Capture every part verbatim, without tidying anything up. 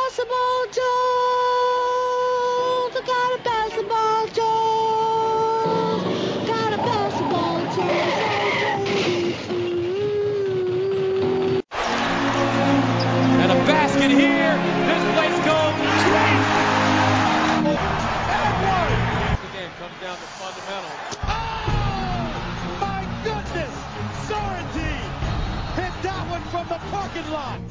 basketball Jones. I got a basketball Jones. Got a basketball Jones. And a basket here. This place goes crazy. And one. Again, comes down to fundamentals. Oh, my goodness. Sorrentine hit that one from the parking lot.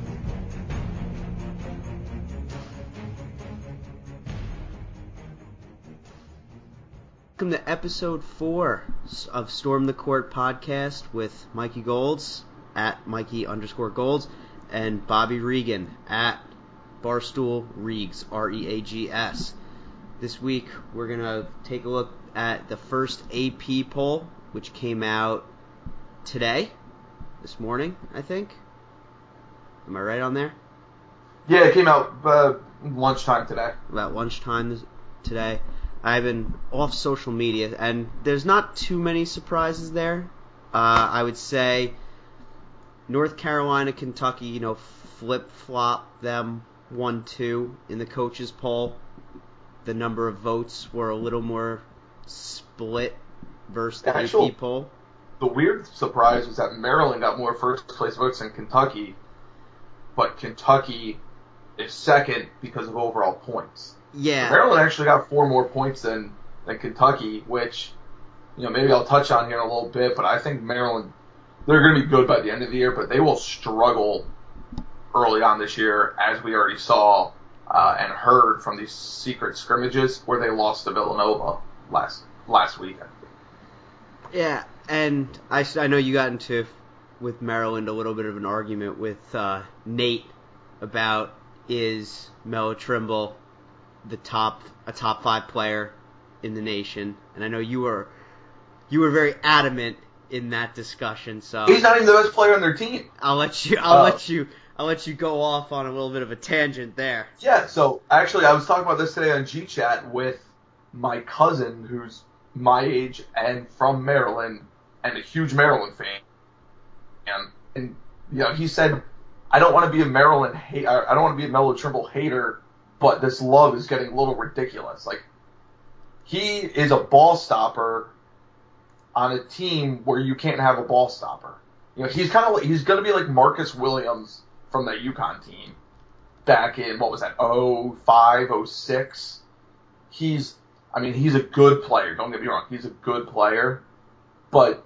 Welcome to episode four of Storm the Court podcast with Mikey Golds at Mikey underscore Golds and Bobby Regan at Barstool Reags, R E A G S. This week we're going to take a look at the first A P poll, which came out today, this morning, I think. Am I right on there? Yeah, it came out uh, lunchtime today. About lunchtime this, today. I've been off social media, and there's not too many surprises there. Uh, I would say North Carolina, Kentucky, you know, flip-flop them one two in the coaches' poll. The number of votes were a little more split versus the Actual, A P poll. The weird surprise was that Maryland got more first-place votes than Kentucky, but Kentucky is second because of overall points. Yeah. So Maryland actually got four more points than, than Kentucky, which, you know, maybe I'll touch on here in a little bit, but I think Maryland, they're going to be good by the end of the year, but they will struggle early on this year, as we already saw uh, and heard from these secret scrimmages where they lost to Villanova last last weekend. Yeah, and I, I know you got into, with Maryland, a little bit of an argument with uh, Nate about is Melo Trimble the top a top five player in the nation, and I know you were you were very adamant in that discussion. So he's not even the best player on their team. I'll let you I'll uh, let you I'll let you go off on a little bit of a tangent there. Yeah, so actually I was talking about this today on G Chat with my cousin who's my age and from Maryland and a huge Maryland fan. And, and you know, he said, I don't want to be a Maryland hate I don't want to be a Melo Trimble hater, but this love is getting a little ridiculous. Like, he is a ball stopper on a team where you can't have a ball stopper. You know, he's kind of like, he's going to be like Marcus Williams from that UConn team back in, what was that, oh five, oh six. He's, I mean, he's a good player. Don't get me wrong. He's a good player. But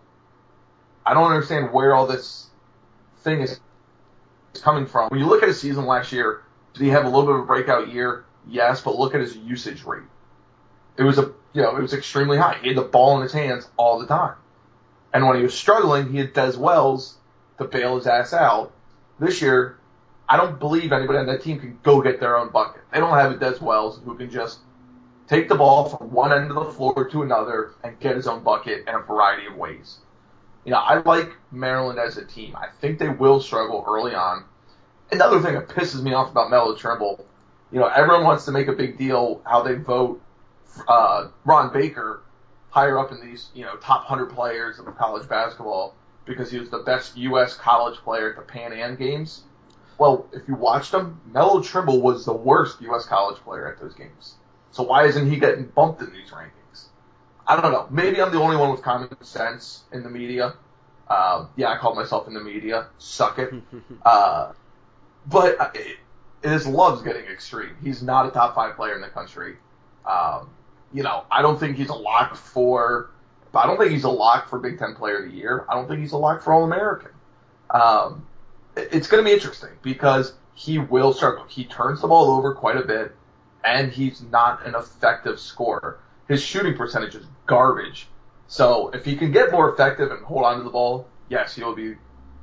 I don't understand where all this thing is coming from. When you look at his season last year, did he have a little bit of a breakout year? Yes, but look at his usage rate. It was a, you know, it was extremely high. He had the ball in his hands all the time. And when he was struggling, he had Des Wells to bail his ass out. This year, I don't believe anybody on that team can go get their own bucket. They don't have a Des Wells who can just take the ball from one end of the floor to another and get his own bucket in a variety of ways. You know, I like Maryland as a team. I think they will struggle early on. Another thing that pisses me off about Melo Trimble, you know, everyone wants to make a big deal how they vote uh, Ron Baker higher up in these, you know, top one hundred players of college basketball because he was the best U S college player at the Pan Am games. Well, if you watched him, Melo Trimble was the worst U S college player at those games. So why isn't he getting bumped in these rankings? I don't know. Maybe I'm the only one with common sense in the media. Uh, yeah, I called myself in the media. Suck it. Uh, But it, his love's getting extreme. He's not a top five player in the country. Um, you know, I don't think he's a lock for. I don't think he's a lock for Big Ten Player of the Year. I don't think he's a lock for All American. Um, it, it's going to be interesting because he will struggle. He turns the ball over quite a bit, and he's not an effective scorer. His shooting percentage is garbage. So if he can get more effective and hold on to the ball, yes, he'll be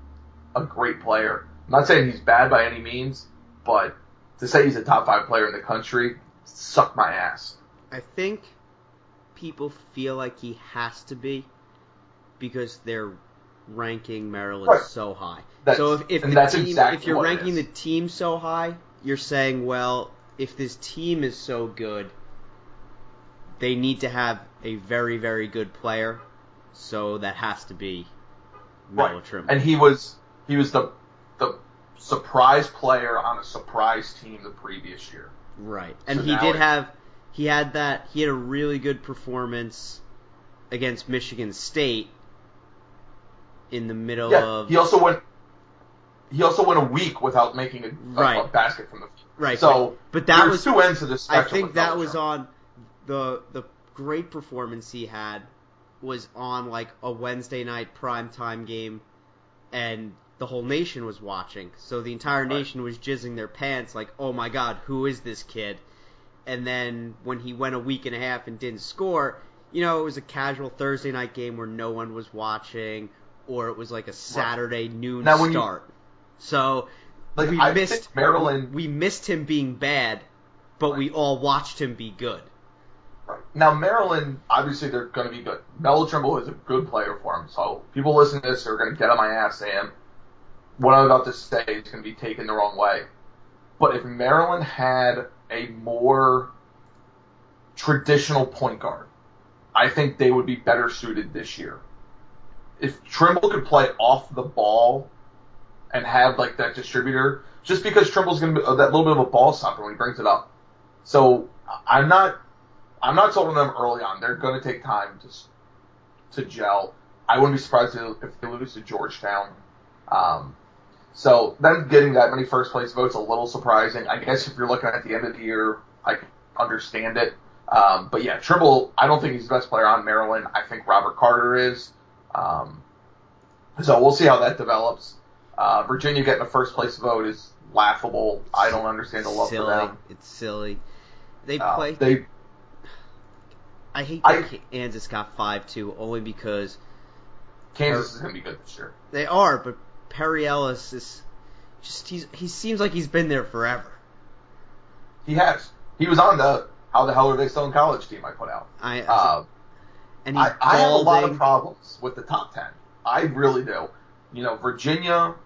a great player. I'm not saying he's bad by any means, but to say he's a top five player in the country, suck my ass. I think people feel like he has to be because they're ranking Maryland right. so high. That's, so if, if the that's team, exactly if you're what ranking the team so high, you're saying, well, if this team is so good, they need to have a very, very good player. So that has to be Melo right. Trimble. And he was he was the the surprise player on a surprise team the previous year. Right. And So he now did it- have he had that he had a really good performance against Michigan State in the middle Yeah, of he also went. He also went a week without making a, a- Right. a basket from the field. Right. So, but, but that there's was two ends to this I spectrum. think with that Belichick. was on the the great performance he had was on like a Wednesday night primetime game, and the whole nation was watching. So the entire nation was jizzing their pants like, oh my god, who is this kid? And then when he went a week and a half and didn't score, you know, it was a casual Thursday night game where no one was watching, or it was like a Saturday noon Now, when you- start. So Like, we I missed think Maryland. we missed him being bad, but we all watched him be good. Right. Now, Maryland, obviously, they're going to be good. Melo Trimble is a good player for him. So people listening to this are going to get on my ass saying what I'm about to say is going to be taken the wrong way. But if Maryland had a more traditional point guard, I think they would be better suited this year. If Trimble could play off the ball and have like that distributor, just because Trimble's going to be uh, that little bit of a ball stopper when he brings it up. So I'm not, I'm not sold on them early on. They're going to take time to to gel. I wouldn't be surprised if they lose to Georgetown. Um, so them getting that many first place votes a little surprising. I guess if you're looking at the end of the year, I can understand it. Um, but yeah, Trimble, I don't think he's the best player on Maryland. I think Robert Carter is. Um, so we'll see how that develops. Uh, Virginia getting a first place vote is laughable. I don't understand the love silly. for them. It's silly. They Uh, play. they I hate I- that Kansas got five two only because Kansas is going to be good this year. they are, but Perry Ellis is just he's he seems like he's been there forever. He has. He was on the How the Hell Are They Still in College team I put out. I, I Uh, and he's I, I have a lot balding. of problems with the top ten. I really do. You know, Virginia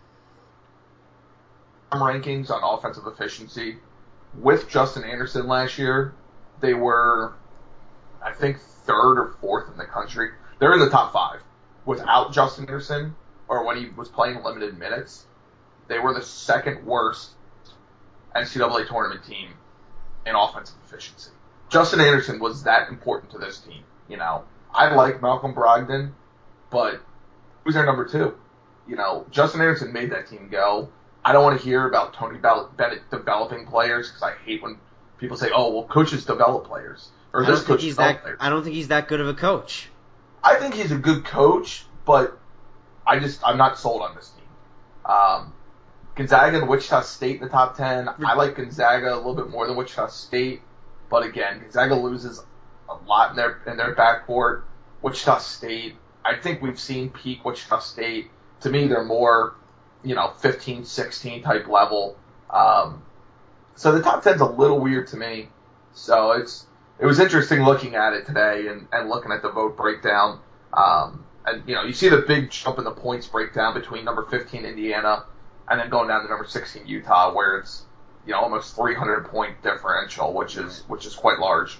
rankings on offensive efficiency with Justin Anderson last year, they were, I think, third or fourth in the country. They're in the top five. Without Justin Anderson, or when he was playing limited minutes, they were the second worst N C double A tournament team in offensive efficiency. Justin Anderson was that important to this team. You know, I like Malcolm Brogdon, but who's their number two? You know, Justin Anderson made that team go. I don't want to hear about Tony Bennett developing players because I hate when people say, "Oh, well, coaches develop players," or I this don't think coach he's develop that. players. I don't think he's that good of a coach. I think he's a good coach, but I just I'm not sold on this team. Um, Gonzaga and Wichita State in the top ten. I like Gonzaga a little bit more than Wichita State, but again, Gonzaga loses a lot in their in their backcourt. Wichita State, I think we've seen peak Wichita State. To me, they're more, you know, fifteen, sixteen type level. Um, so the top ten's a little weird to me. So it's it was interesting looking at it today and, and looking at the vote breakdown. Um, and, you know, you see the big jump in the points breakdown between number fifteen Indiana and then going down to number sixteen Utah, where it's, you know, almost three hundred point differential, which is which is quite large.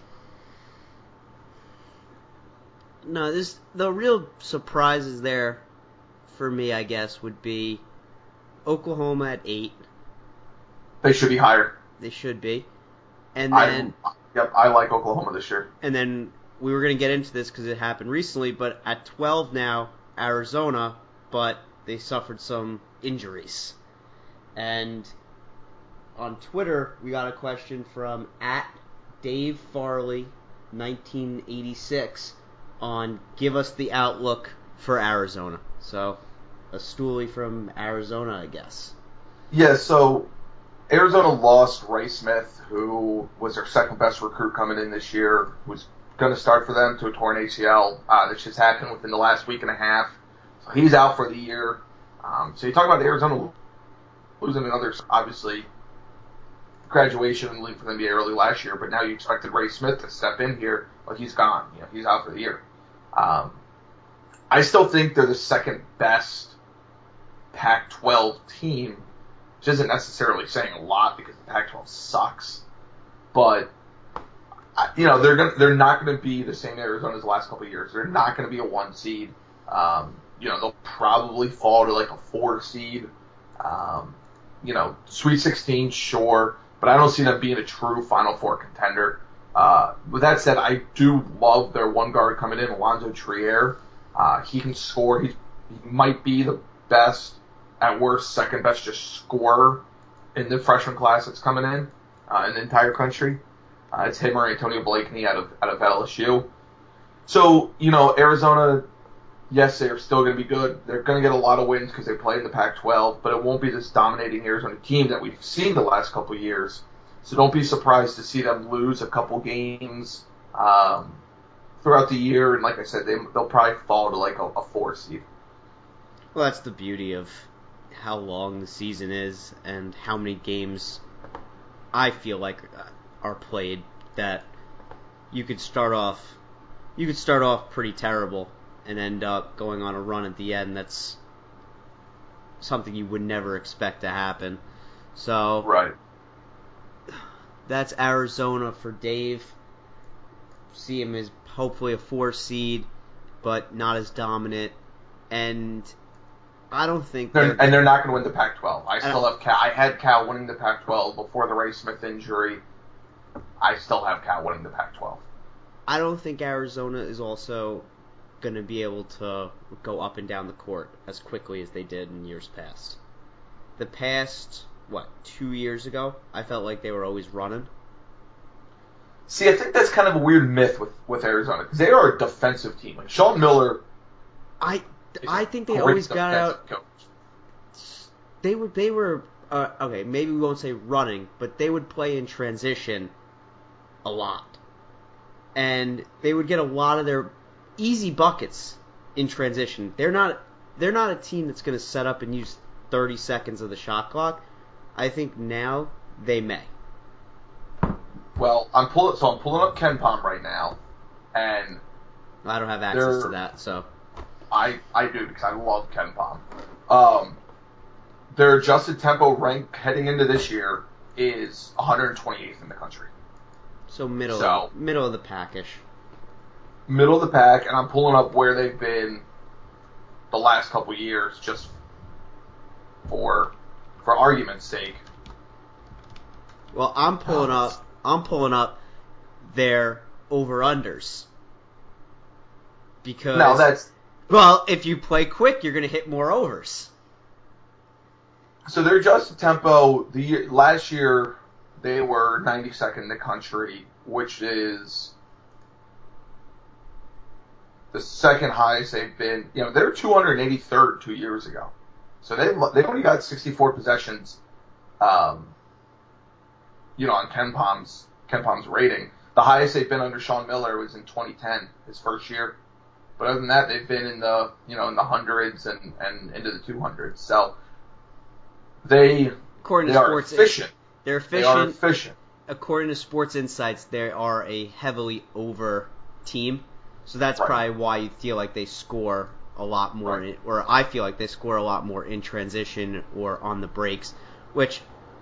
No, this the real surprises there for me, I guess, would be Oklahoma at eight. They should be higher. They should be, and then I, yep, I like Oklahoma this year. and then we were going to get into this because it happened recently, but at twelve now, Arizona, but they suffered some injuries. And on Twitter, we got a question from at Dave Farley, nineteen eighty-six, on give us the outlook for Arizona. So, a stoolie from Arizona, I guess. Yeah, so Arizona lost Ray Smith, who was their second best recruit coming in this year, who's going to start for them to a torn A C L. Uh, this just happened within the last week and a half. So he's out for the year. Um, so you talk about Arizona losing another, obviously, graduation and leave for the N B A early last year, but now you expected Ray Smith to step in here. Well, he's gone. You know, he's out for the year. Um, I still think they're the second best Pac twelve team, which isn't necessarily saying a lot because the Pac twelve sucks. But you know, they're gonna, they're not going to be the same Arizona as the last couple of years. They're not going to be a one seed. Um, you know, they'll probably fall to like a four seed. Um, you know, Sweet sixteen, sure, but I don't see them being a true Final Four contender. Uh, with that said, I do love their one guard coming in, Alonzo Trier. Uh, he can score. He's, he might be the best, at worst, second best just scorer in the freshman class that's coming in, uh, in the entire country. Uh, it's him or Antonio Blakeney out of, out of L S U. So, you know, Arizona, yes, they're still going to be good. They're going to get a lot of wins because they play in the Pac twelve, but it won't be this dominating Arizona team that we've seen the last couple of years. So don't be surprised to see them lose a couple games um, throughout the year. And like I said, they, they'll probably fall to like a, a four seed. Well, that's the beauty of how long the season is and how many games I feel like are played, that you could start off you could start off pretty terrible and end up going on a run at the end. That's something you would never expect to happen. So right. That's Arizona for Dave. See him as hopefully a four seed, but not as dominant. And I don't think they're, and they're not going to win the Pac twelve. I still I have Cal. I had Cal winning the Pac twelve before the Ray Smith injury. I still have Cal winning the Pac twelve. I don't think Arizona is also going to be able to go up and down the court as quickly as they did in years past. The past, what, two years ago, I felt like they were always running. See, I think that's kind of a weird myth with, with Arizona, because they are a defensive team. Like Sean Miller, I, I think they always got out. Coach. They were they were uh, okay. Maybe we won't say running, but they would play in transition a lot, and they would get a lot of their easy buckets in transition. They're not they're not a team that's going to set up and use thirty seconds of the shot clock. I think now they may. Well, I'm pulling so I'm pulling up KenPom right now, and I don't have access to that, so I I do because I love KenPom. Um, their adjusted tempo rank heading into this year is one hundred twenty-eighth in the country. So middle so, middle of the packish. Middle of the pack, and I'm pulling up where they've been the last couple years, just for for argument's sake. Well, I'm pulling Oh, up. I'm pulling up their over-unders. Because, no, that's... Well, if you play quick, you're going to hit more overs. So their adjusted tempo, the year, last year, they were ninety-second in the country, which is the second highest they've been. You know, they were two hundred eighty-third two years ago. So they they only got sixty-four possessions, um, you know, on KenPom's KenPom's rating. The highest they've been under Sean Miller was in twenty ten, his first year. But other than that, they've been in the you know in the hundreds and, and into the two hundreds. So they according they to are Sports efficient. They're efficient. They are efficient. According to Sports Insights, they are a heavily over team. So that's Right. probably why you feel like they score a lot more, Right. in, or I feel like they score a lot more in transition or on the breaks, which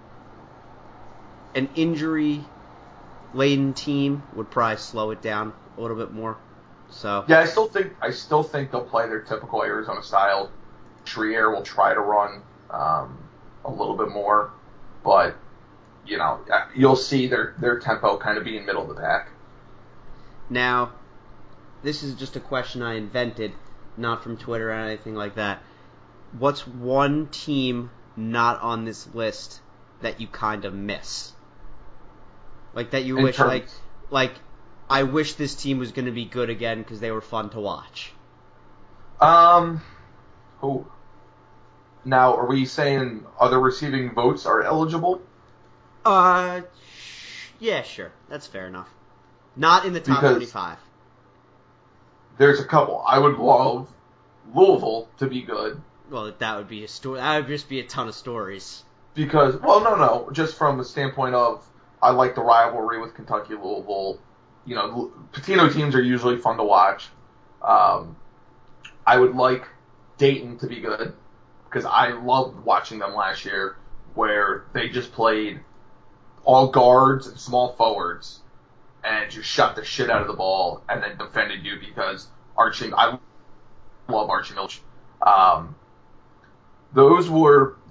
an injury-laden team would probably slow it down a little bit more. So Yeah, I still think I still think they'll play their typical Arizona style. Trier will try to run um, a little bit more, but you know you'll see their their tempo kind of being middle of the pack. now, this is just a question I invented, not from Twitter or anything like that. What's one team not on this list that you kind of miss? Like that you In wish, terms- like, like I wish this team was going to be good again because they were fun to watch. Um, who? Now, are we saying other receiving votes are eligible? Uh, sh- yeah, sure, that's fair enough. Not in the top Because- twenty-five. There's a couple. I would love Louisville to be good. Well, that would be a story. That would just be a ton of stories. Because, well, no, no, just from the standpoint of I like the rivalry with Kentucky, Louisville. You know, Patino teams are usually fun to watch. Um, I would like Dayton to be good because I loved watching them last year, where they just played all guards and small forwards and just shot the shit out of the ball and then defended you because Archie. I love Archie Milch. Um, those were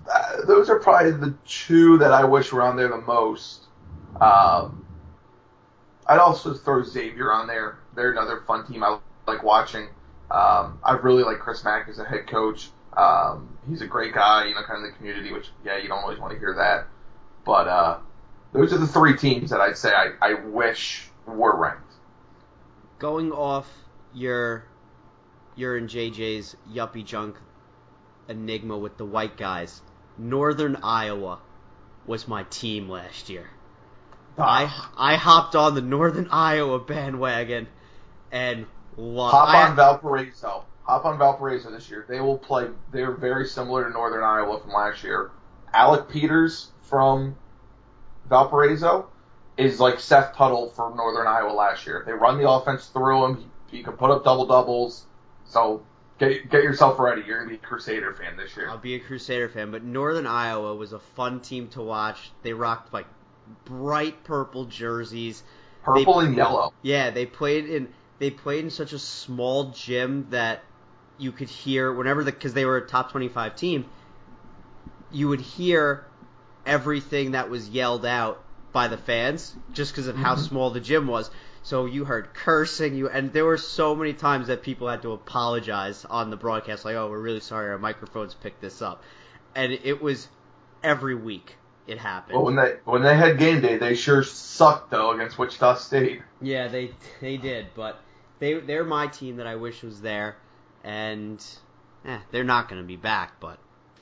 uh, those are probably the two that I wish were on there the most. Um, I'd also throw Xavier on there. They're another fun team I like watching. Um, I really like Chris Mack as a head coach. Um, he's a great guy, you know, kind of in the community, which, yeah, you don't always want to hear that. But uh, those are the three teams that I'd say I, I wish were ranked. Going off your your and J J's yuppie junk enigma with the white guys, Northern Iowa was my team last year. I I hopped on the Northern Iowa bandwagon and loved. Hop I, on Valparaiso. Hop on Valparaiso this year. They will play. They're very similar to Northern Iowa from last year. Alec Peters from Valparaiso is like Seth Tuttle for Northern Iowa last year. They run the offense through him. He, he can put up double doubles. So get get yourself ready. You're gonna be a Crusader fan this year. I'll be a Crusader fan, but Northern Iowa was a fun team to watch. They rocked like bright purple jerseys. Purple they, and yellow. Yeah, they played in they played in such a small gym that you could hear whenever the because they were a top twenty-five team. You would hear everything that was yelled out by the fans just because of how mm-hmm. small the gym was. So you heard cursing, you and there were so many times that people had to apologize on the broadcast, like, "Oh, we're really sorry, our microphones picked this up," and it was every week it happened. Well, when they when they had game day, they sure sucked though against Wichita State. Yeah, they they did, but they they're my team that I wish was there, and eh, they're not going to be back, but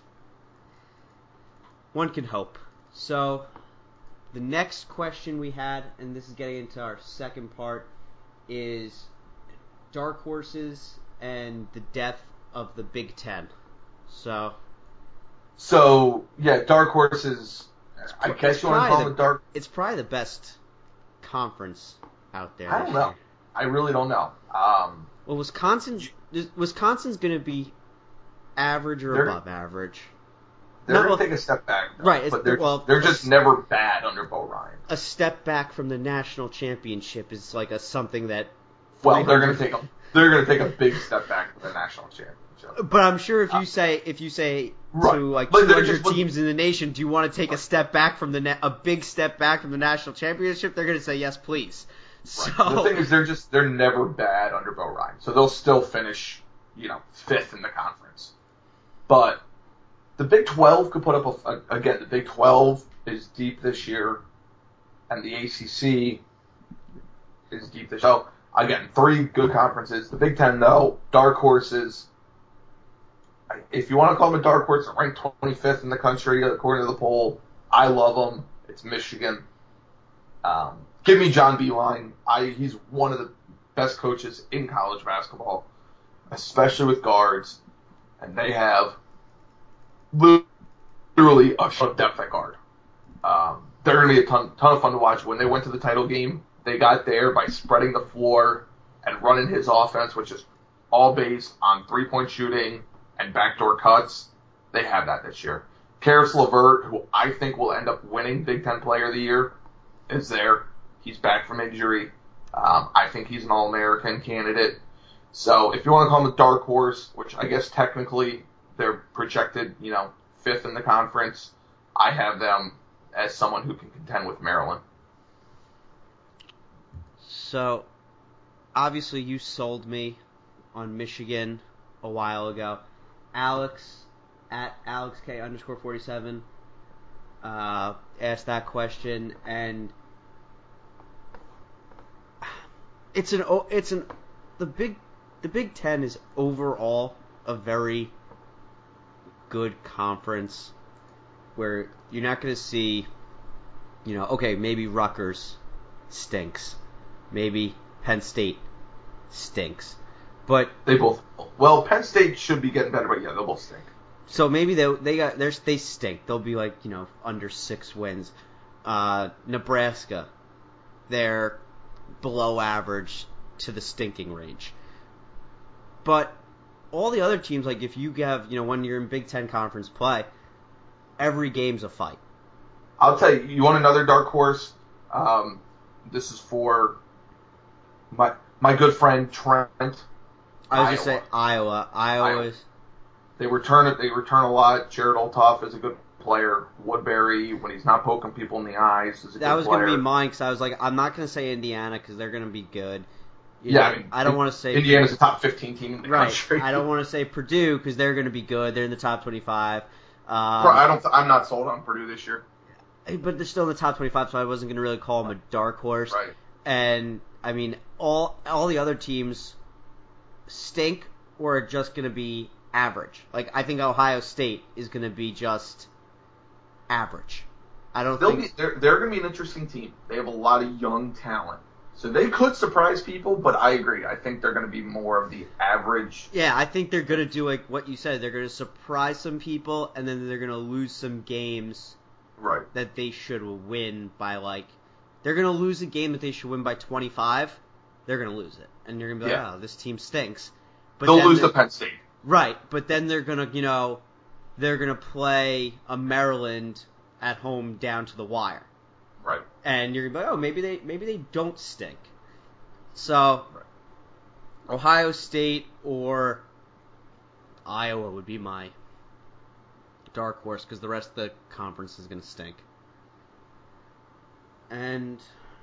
one can hope. So. The next question we had, and this is getting into our second part, is dark horses and the death of the Big Ten. So, so yeah, dark horses. I guess you want to call the, it dark. It's probably the best conference out there. I don't know. Year. I really don't know. Um, well, Wisconsin, Wisconsin's going to be average or above average. They're no, going to take a step back, though, right? But they're, well, they're just never bad under Bo Ryan. A step back from the national championship is like a something that. Well, they're going to take a they're going to take a big step back from the national championship. But I'm sure if you say if you say right. to like but two hundred just, teams in the nation, do you want to take a step back from the na- a big step back from the national championship? They're going to say yes, please. Right. So the thing is, they're just they're never bad under Bo Ryan, so they'll still finish, you know, fifth in the conference, but. The Big twelve could put up, a, again, the Big twelve is deep this year, and the A C C is deep this year. So, again, three good conferences. The Big Ten, though, dark horses. If you want to call them a dark horse, they're ranked twenty-fifth in the country, according to the poll. I love them. It's Michigan. Um, give me John Beilein. I, he's one of the best coaches in college basketball, especially with guards, and they have literally a ton of depth at guard. Um, they're going to be a ton, ton of fun to watch. When they went to the title game, they got there by spreading the floor and running his offense, which is all based on three-point shooting and backdoor cuts. They have that this year. Karis LeVert, who I think will end up winning Big Ten Player of the Year, is there. He's back from injury. Um, I think he's an All-American candidate. So if you want to call him a dark horse, which I guess technically they're projected, you know, fifth in the conference, I have them as someone who can contend with Maryland. So, obviously you sold me on Michigan a while ago. Alex, at AlexK underscore forty-seven, uh, asked that question, and it's an, it's an, the Big, the Big Ten is overall a very good conference where you're not going to see, you know, okay, maybe Rutgers stinks. Maybe Penn State stinks. But they both, well, Penn State should be getting better, but yeah, they'll both stink. So maybe they they got they they stink. They'll be like, you know, under six wins. Uh, Nebraska, they're below average to the stinking range. But all the other teams, like if you have, you know, when you're in Big Ten conference play, every game's a fight. I'll tell you, you want another dark horse? Um, this is for my my good friend Trent. I was just saying Iowa. Iowa is they return it. They return a lot. Jared Oltoff is a good player. Woodbury, when he's not poking people in the eyes, is a That good was player. going to be mine because I was like, I'm not going to say Indiana because they're going to be good. You yeah, know, I, mean, I don't want to say Indiana's a top fifteen team in the right. country. I don't want to say Purdue because they're going to be good. They're in the top twenty-five. Um, I don't. I'm not sold on Purdue this year. But they're still in the top twenty-five, so I wasn't going to really call them a dark horse. Right. And I mean, all all the other teams stink or are just going to be average. Like I think Ohio State is going to be just average. I don't They'll think be, they're they're going to be an interesting team. They have a lot of young talent, so they could surprise people. But I agree. I think they're going to be more of the average. Yeah, I think they're going to do like what you said. They're going to surprise some people, and then they're going to lose some games Right. that they should win by like. They're going to lose a game that they should win by twenty-five. They're going to lose it, and you're going to be like, Yeah. oh, this team stinks. But They'll then lose they're- to Penn State. Right, but then they're going to, you know, they're going to play a Maryland at home down to the wire. Right. And you're going to be like, oh, maybe they maybe they don't stink. So, Ohio State or Iowa would be my dark horse because the rest of the conference is going to stink. And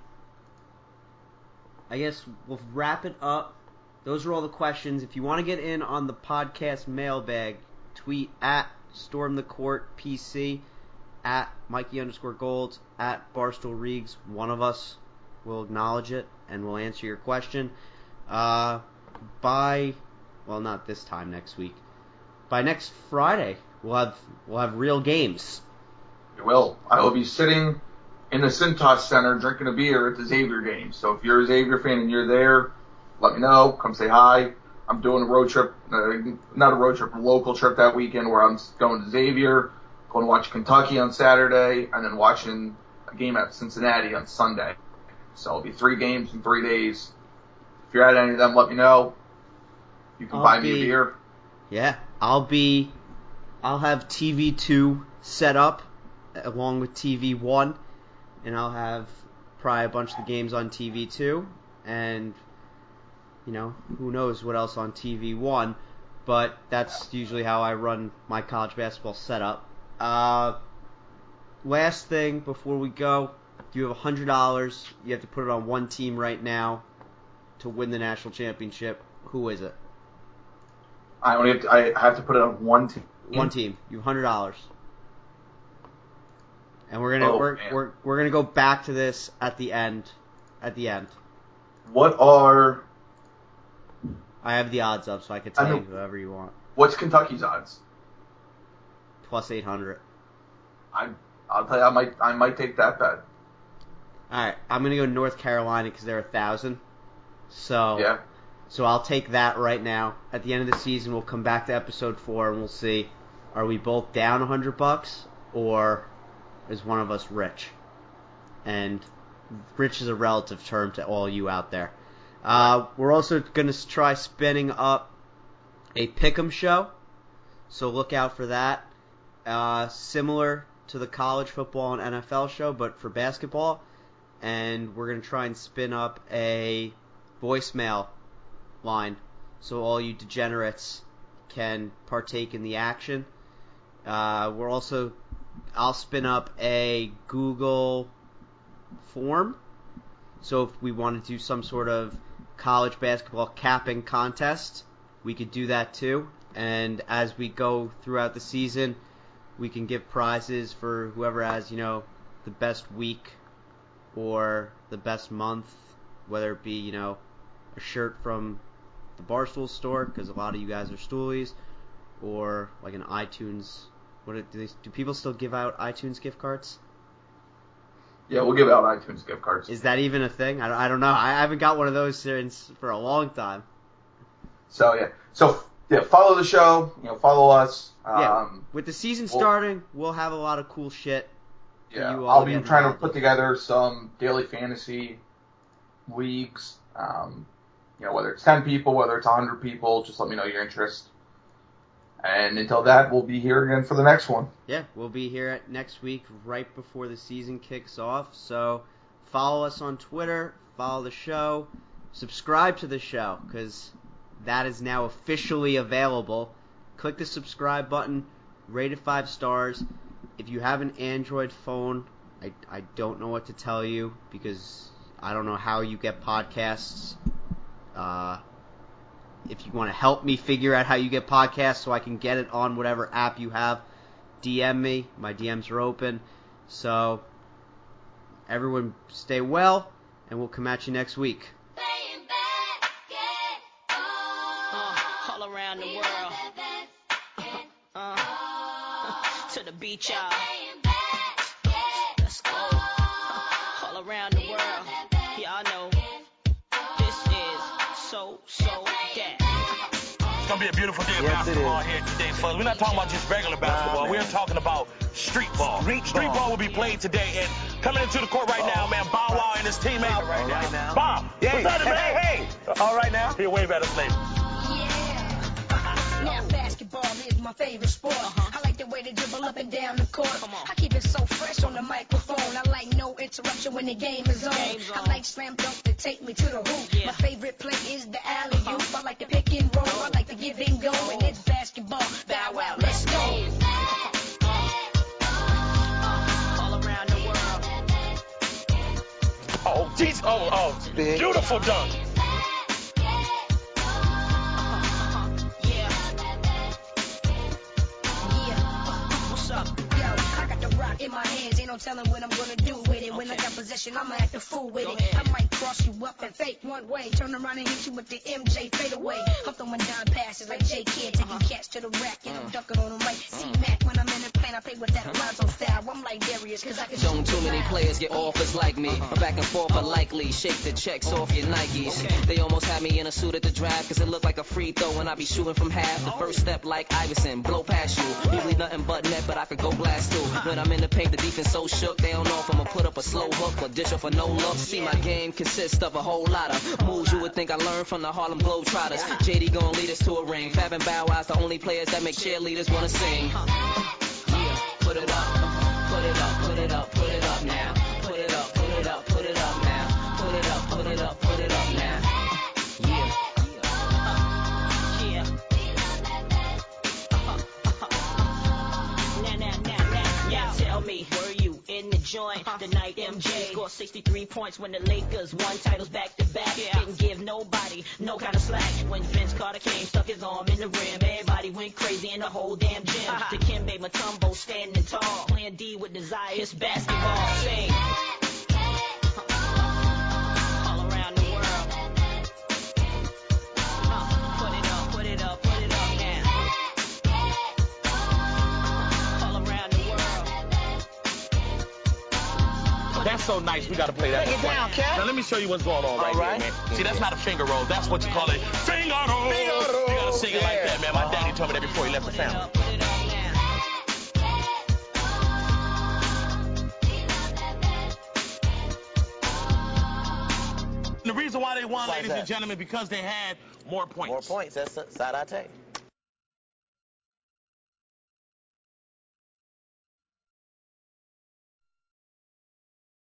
I guess we'll wrap it up. Those are all the questions. If you want to get in on the podcast mailbag, tweet at Storm the Court P C, at Mikey underscore Gold, at Barstool Reegs. One of us will acknowledge it and we'll answer your question. Uh, by, well, not this time next week. By next Friday, we'll have we'll have real games. You will. I will be sitting in the Cintas Center drinking a beer at the Xavier game. So if you're a Xavier fan and you're there, let me know. Come say hi. I'm doing a road trip, uh, not a road trip, a local trip that weekend where I'm going to Xavier, going to watch Kentucky on Saturday, and then watching a game at Cincinnati on Sunday. So it'll be three games in three days. If you're at any of them, let me know. You can I'll buy me be- a beer. Yeah, I'll be, I'll have T V two set up along with T V one, and I'll have probably a bunch of the games on T V two, and, you know, who knows what else on T V one, but that's usually how I run my college basketball setup. Uh, last thing before we go, you have one hundred dollars, you have to put it on one team right now to win the national championship. Who is it? I only have to, I have to put it on one team. One team. You have one hundred dollars. And we're gonna Oh, we're, man. we're we're gonna go back to this at the end. At the end, What are I have the odds up, so I can tell I you know. whoever you want. what's Kentucky's odds? Plus eight hundred. I I'll tell you, I might I might take that bet. All right, I'm gonna go North Carolina because they're a thousand. So Yeah. So I'll take that right now. At the end of the season, we'll come back to episode four and we'll see: are we both down a hundred bucks, or is one of us rich? And rich is a relative term to all you out there. Uh, we're also going to try spinning up a pick'em show, so look out for that. Uh, similar to the college football and N F L show, but for basketball. And we're going to try and spin up a voicemail line so all you degenerates can partake in the action. Uh, we're also, I'll spin up a Google form. So if we want to do some sort of college basketball capping contest, we could do that too. And as we go throughout the season, we can give prizes for whoever has, you know, the best week or the best month, whether it be, you know, a shirt from the Barstool store, because a lot of you guys are stoolies, or like an iTunes. What do, they, do people still give out iTunes gift cards? Yeah, we'll give out iTunes gift cards. Is that even a thing? I don't, I don't know. I haven't got one of those since for a long time. So yeah, so yeah, follow the show. You know, follow us. Um, Yeah. With the season well- starting, we'll have a lot of cool shit. for Yeah, you all I'll to be get trying to involved put with. together some daily fantasy leagues. Um, you know, whether it's ten people, whether it's one hundred people, just let me know your interest. And until that, we'll be here again for the next one. Yeah, we'll be here at next week right before the season kicks off. So follow us on Twitter, follow the show, subscribe to the show, because that is now officially available. click the subscribe button, rate it five stars. If you have an Android phone, I, I don't know what to tell you because I don't know how you get podcasts. Uh, if you want to help me figure out how you get podcasts so I can get it on whatever app you have, D M me. My D Ms are open. So, everyone stay well, and we'll come at you next week. Uh, all around the world. Uh, uh, to the beach, y'all. Let's go. All around the world. Y'all know this is so, so that. It's going to be a beautiful day of yes, basketball here today, folks. We're not talking about just regular basketball. Nah, We're talking about street ball. Street, street ball. ball will be played today. And coming into the court right oh. now, man, Bow Wow and his teammates. All right, right now. Bob, yeah. what's up, man? Hey, hey. All right now. Here, wave at us, ladies. Now basketball is my favorite sport. Uh-huh. I like the way they dribble up and down the court. I keep it so fresh on the microphone. I like no interruption when the game is on. on. I like slam dunk to take me to the hoop. Yeah. My favorite play is the alley-oop. Uh-huh. I like the pick and roll. I like the give and go. Oh. And it's basketball. Bow Wow, let's go. All around the world. Oh, geez. Oh, oh, beautiful dunk. In my hands, ain't no telling what I'm gonna do with it. When okay. I got possession, I'ma act a fool with Go it. Ahead. I might cross you up and fake one way, turn around and hit you with the M J fade away. I'm throwing down passes like J Kidd, taking uh-huh. cats to the rack and uh-huh. I'm dunking on them right. Uh-huh. C-Mac when I'm in the plane, I play with that Alonzo style. I'm like Darius, cause I can Don't too many players get offers like me. Uh-huh. I'm back and forth, but likely shake the checks off your Nikes. Okay. They almost had me in a suit at the draft, cause it looked like a free throw when I be shooting from half. The first step like Iverson, blow past you. Usually nothing but net, but I could go blast too. When I'm in the paint, the defense so shook, they don't know if I'ma put up a slow hook or dish off for no look. See, my game consists of a whole lot of moves you would think I learned from the Harlem Globetrotters. J D gon' lead us to a ring. Fab and Bow Wow's the only players that make cheerleaders wanna sing. Yeah, put it up, put it up, put it up, put it up now. Put it up, put it up, put it up now. Put it up, put it up, put it up now. Yeah. Tell me, were you in the joint the night M J scored sixty-three points when the Lakers won titles back to back? Yeah. Didn't give nobody no kind of slack. When Vince Carter came, stuck his arm in the rim, everybody went crazy in the whole damn gym. Dikembe Mutombo standing tall, playing D with desire. It's basketball. Sing. All around the world. Put it up, put it up, put it up now. That's so nice. We got to play that. Take it down, Cat. Now, let me show you what's going on right, right here, man. See, that's not a finger roll. That's what you call it. Finger roll. Finger roll. You got to sing it yeah. like that, man. My daddy told me that before he left the family. The reason why they won, why ladies and gentlemen, because they had more points. More points. That's side I take.